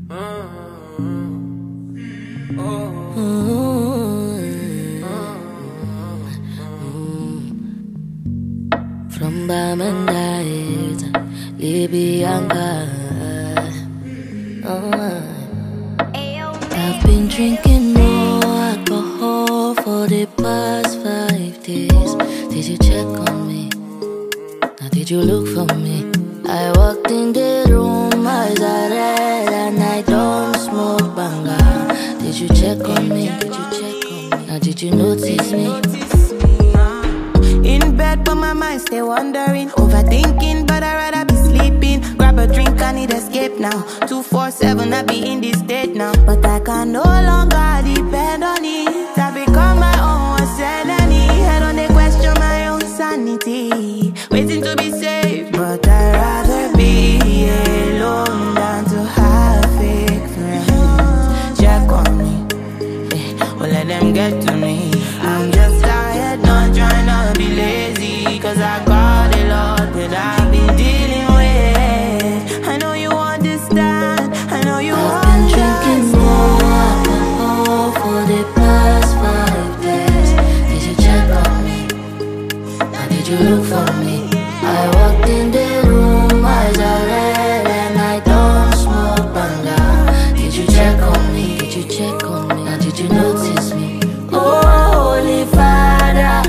From Bamandait, Libyanka. I've been drinking more alcohol for the past 5 days. Did you check on me? Now did you look for me? I walked in the room, eyes are red, and I don't smoke banga. Did you check on me? Did you check on me? Now did you notice me? In bed but my mind stay wandering, overthinking but I'd rather be sleeping. Grab a drink, I need escape now. 247, I be in this state now. But I can no longer depend on it. I become my own sanity. I don't question my own sanity, waiting to be saved. But I'd rather be alone than to have fake friends. Check on me, well let them get to me. I'm just tired, not trying to be lazy, cause I got a lot that I've been dealing with. I know you understand, I know you I've been drinking more alcohol for the past 5 days. Did you check on me? Now did you look for me? I walked in the room, eyes are red, and I don't smoke banga. Did you check on me? Did you check on me? Now did you notice me? Oh, Holy Father,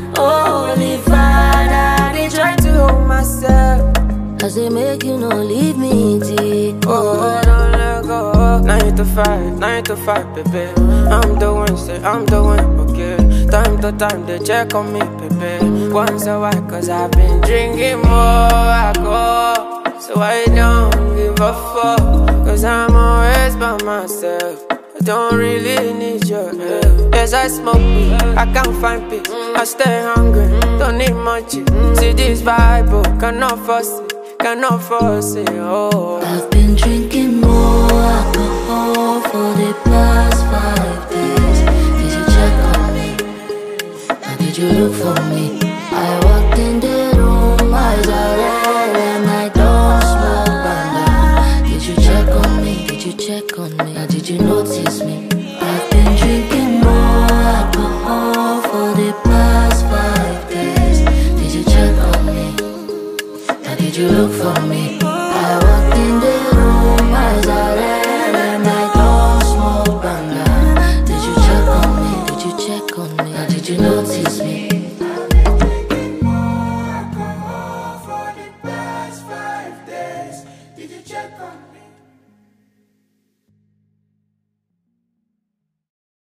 they try to hold myself as they make you no leave me, T. Oh, don't let go. 9 to 5, 9 to 5, baby. I'm the one, say I'm the one, okay. Time to time, they check on me, baby. Once a while, cause I've been drinking more alcohol. So I don't give a fuck, cause I'm always by myself. I don't really need your help. Yes, I smoke weed, I can't find peace. I stay hungry, don't need much. See this vibe, oh, cannot force it, oh. I've been drinking more alcohol for the past 5 days. Did you check on me? Now did you look for me? I walked in the room, eyes are red, and I don't smoke banga. Did you check on me? Did you check on me? Now did you notice me?